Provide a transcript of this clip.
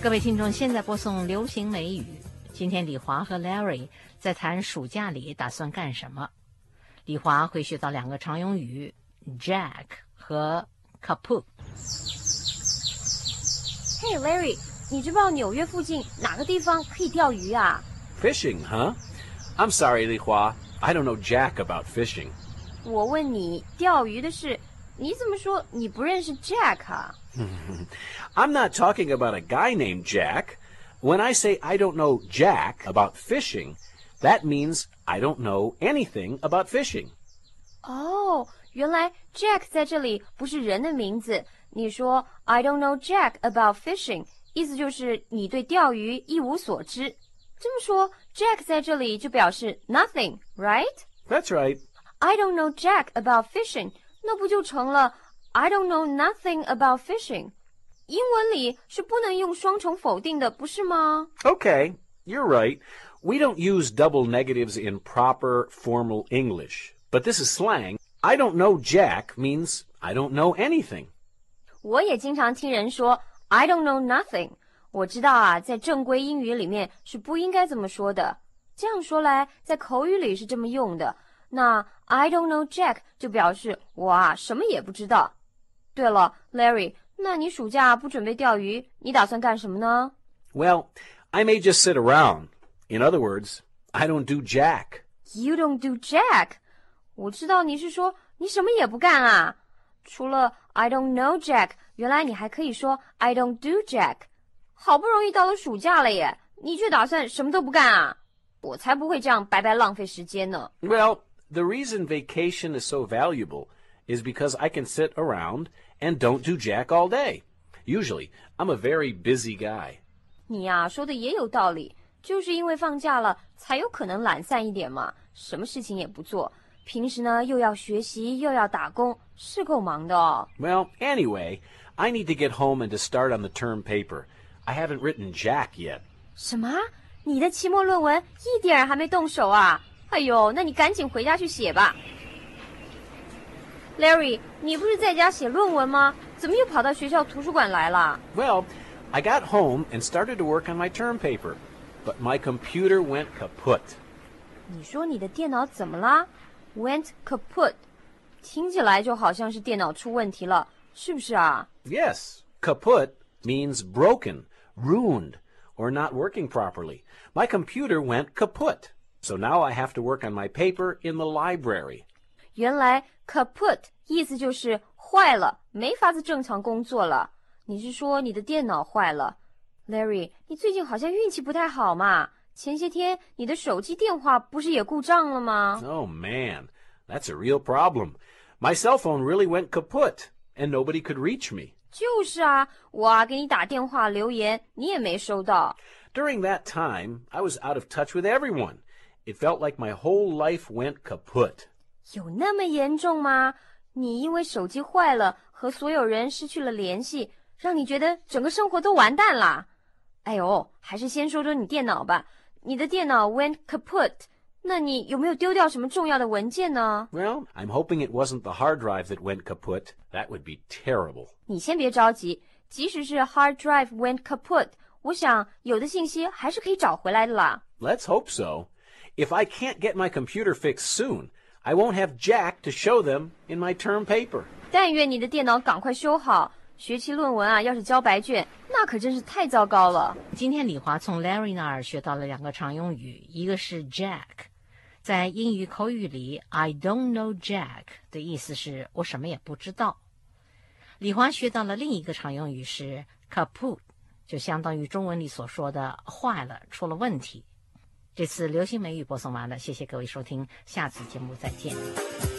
各位听众，现在播送流行美语。今天李华和 Larry 在谈暑假里打算干什么。李华会学到两个常用语 Jack 和 Kaput。Hey Larry， 你知不知道纽约附近哪个地方可以钓鱼啊？ Fishing, huh? I'm sorry, Li Hua. I don't know jack about fishing. 我问你钓鱼的事，你怎么说你不认识 Jack 啊？ I'm not talking about a guy named Jack. When I say I don't know jack about fishing, that means I don't know anything about fishing. 哦，原来 Jack 在这里不是人的名字。你说 I don't know jack about fishing， 意思就是你对钓鱼一无所知。这么说 Jack 在这里就表示 nothing, right? That's right. I don't know jack about fishing， 那不就成了 I don't know nothing about fishing。 英文里是不能用双重否定的，不是吗？ Okay, you're right. We don't use double negatives in proper formal English. But this is slang. I don't know jack means I don't know anything. 我也经常听人说 I don't know nothing。 我知道啊，在正规英语里面是不应该这么说的。这样说来，在口语里是这么用的。那 I don't know jack 就表示我啊什么也不知道。对了 Larry， 那你暑假不准备钓鱼，你打算干什么呢？ Well, I may just sit around. In other words, I don't do jack. You don't do jack。 我知道你是说你什么也不干啊。除了 I don't know jack， 原来你还可以说 I don't do jack。 好不容易到了暑假了耶，你却打算什么都不干啊？我才不会这样白白浪费时间呢。 Well, the reason vacation is so valuable is because I can sit around and don't do jack all day. Usually, I'm a very busy guy. 你呀，说的也有道理，就是因为放假了才有可能懒散一点嘛，什么事情也不做。平时呢又要学习又要打工，是够忙的哦。 Well, anyway, I need to get home and to start on the term paper. I haven't written jack yet. 什么？你的期末论文一点儿还没动手啊？哎呦，那你赶紧回家去写吧。Larry， 你不是在家写论文吗？怎么又跑到学校图书馆来了？ Well, I got home and started to work on my term paper, but my computer went kaput. 你说你的电脑怎么啦？ Went kaput， 听起来就好像是电脑出问题了，是不是啊？ Yes, kaput means broken, ruined, or not working properly. My computer went kaput, so now I have to work on my paper in the library. 原来 kaput 意思就是坏了，没法子正常工作了。你是说你的电脑坏了？ Larry， 你最近好像运气不太好嘛。前些天你的手机电话不是也故障了吗？ Oh man, that's a real problem. My cell phone really went kaput, and nobody could reach me. 就是啊，我啊给你打电话留言，你也没收到。 During that time, I was out of touch with everyone. It felt like my whole life went kaput. 有那么严重吗？你因为手机坏了，和所有人失去了联系，让你觉得整个生活都完蛋啦。哎呦，还是先说说你电脑吧。你的电脑 went kaput， 那你有没有丢掉什么重要的文件呢？ Well, I'm hoping it wasn't the hard drive that went kaput. That would be terrible. 你先别着急，即使是 hard drive went kaput， 我想有的信息还是可以找回来的啦。 Let's hope so. If I can't get my computer fixed soon, I won't have jack to show them in my term paper. 但愿你的电脑赶快修好，学期论文啊，要是交白卷，那可真是太糟糕了。 今天李华从 Larry 那儿学到了两个常用语，一个是 Jack， 在英语口语里 I don't know Jack 的意思是我什么也不知道。李华学到了另一个常用语是 kaput， 就相当于中文里所说的坏了，出了问题。这次流行美语播送完了，谢谢各位收听，下次节目再见。